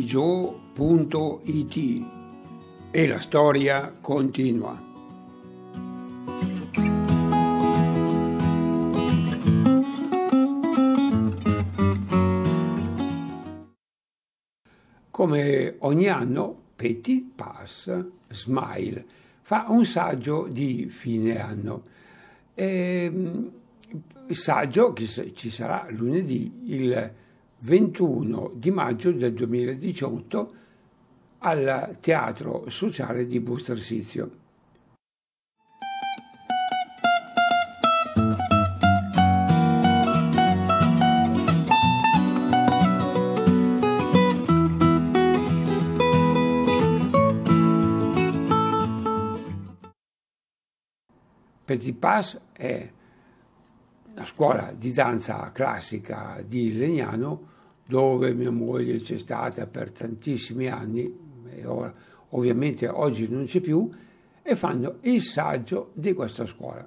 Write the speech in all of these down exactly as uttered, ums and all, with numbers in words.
gio punto it e la storia continua. Come ogni anno, Petit Pass Smile fa un saggio di fine anno. E, il saggio che ci sarà lunedì, il ventuno di maggio del duemiladiciotto, al Teatro Sociale di Bustorsizio. Petit Pass è la scuola di danza classica di Legnano, dove mia moglie c'è stata per tantissimi anni, e ora, ovviamente oggi non c'è più, e fanno il saggio di questa scuola.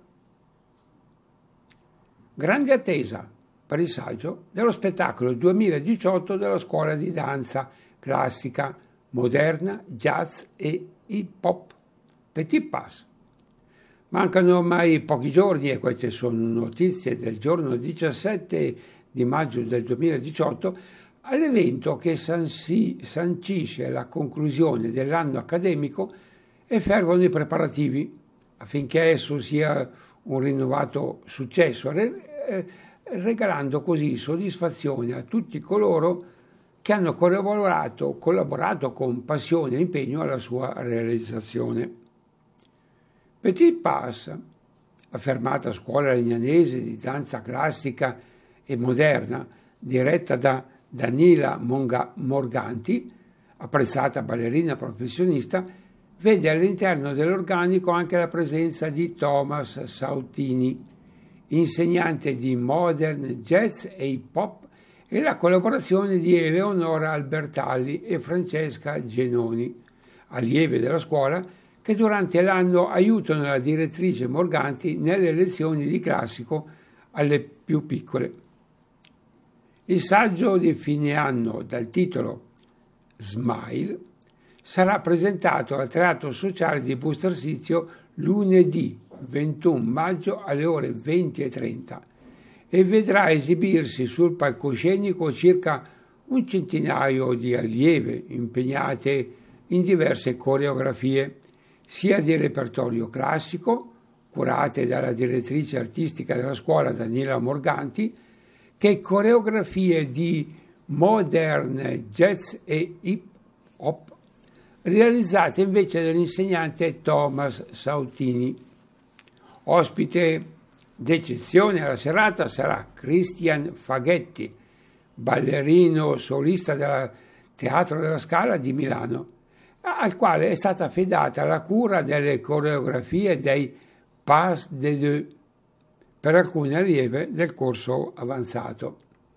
Grande attesa per il saggio dello spettacolo duemiladiciotto della scuola di danza classica, moderna, jazz e hip hop Petit Pass. Mancano ormai pochi giorni e queste sono notizie del giorno diciassette di maggio del duemiladiciotto all'evento che sancisce la conclusione dell'anno accademico e fervono i preparativi affinché esso sia un rinnovato successo, regalando così soddisfazione a tutti coloro che hanno collaborato, collaborato con passione e impegno alla sua realizzazione. Petit Pass, affermata scuola legnanese di danza classica e moderna, diretta da Danila Monga- Morganti, apprezzata ballerina professionista, vede all'interno dell'organico anche la presenza di Thomas Sautini, insegnante di modern jazz e hip hop, e la collaborazione di Eleonora Albertalli e Francesca Genoni, allieve della scuola, che durante l'anno aiutano la direttrice Morganti nelle lezioni di classico alle più piccole. Il saggio di fine anno, dal titolo Smile, sarà presentato al Teatro Sociale di Bustorsizio lunedì ventuno maggio alle ore venti e trenta e vedrà esibirsi sul palcoscenico circa un centinaio di allieve impegnate in diverse coreografie, sia di repertorio classico, curate dalla direttrice artistica della scuola Danila Morganti, che coreografie di modern jazz e hip hop, realizzate invece dall'insegnante Thomas Sautini. Ospite d'eccezione alla serata sarà Christian Faghetti, ballerino solista del Teatro della Scala di Milano, al quale è stata affidata la cura delle coreografie dei Pas de Deux per alcune allieve del corso avanzato.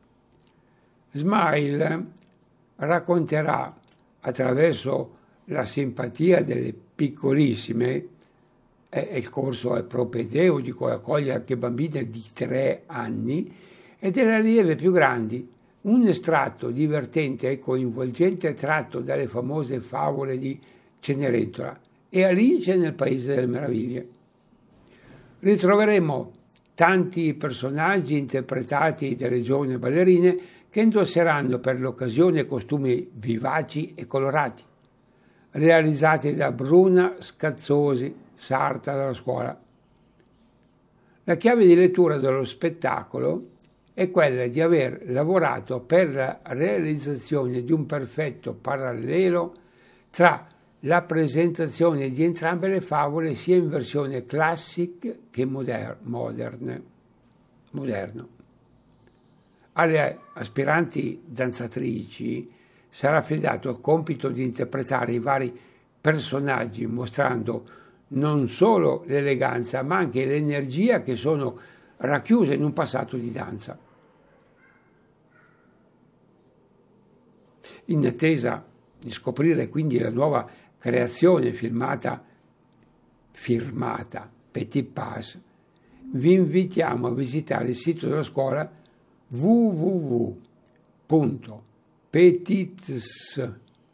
Smile racconterà, attraverso la simpatia delle piccolissime, e il corso è propedeutico, accoglie anche bambine di tre anni, e delle allieve più grandi, un estratto divertente e coinvolgente tratto dalle famose favole di Cenerentola e Alice nel Paese delle Meraviglie. Ritroveremo tanti personaggi interpretati dalle giovani ballerine che indosseranno per l'occasione costumi vivaci e colorati, realizzati da Bruna Scazzosi, sarta della scuola. La chiave di lettura dello spettacolo è quella di aver lavorato per la realizzazione di un perfetto parallelo tra la presentazione di entrambe le favole sia in versione classic che moder- moderne, moderno. Alle aspiranti danzatrici sarà affidato il compito di interpretare i vari personaggi, mostrando non solo l'eleganza ma anche l'energia che sono racchiuse in un passato di danza. In attesa di scoprire quindi la nuova creazione filmata, firmata Petit Pass, vi invitiamo a visitare il sito della scuola w w w punto petits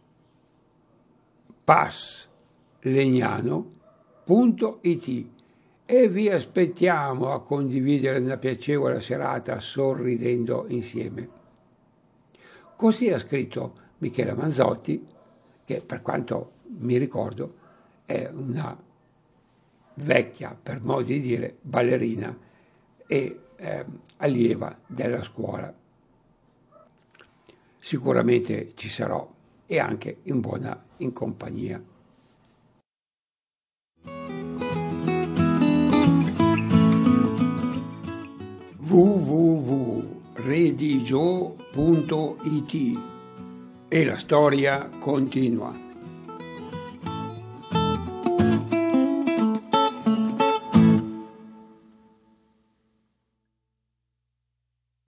pass legnano punto it e vi aspettiamo a condividere una piacevole serata sorridendo insieme. Così ha scritto Michela Manzotti, che per quanto mi ricordo è una vecchia, per modo di dire, ballerina e eh, allieva della scuola. Sicuramente ci sarò e anche in buona in compagnia. w w w punto redigio punto it e la storia continua.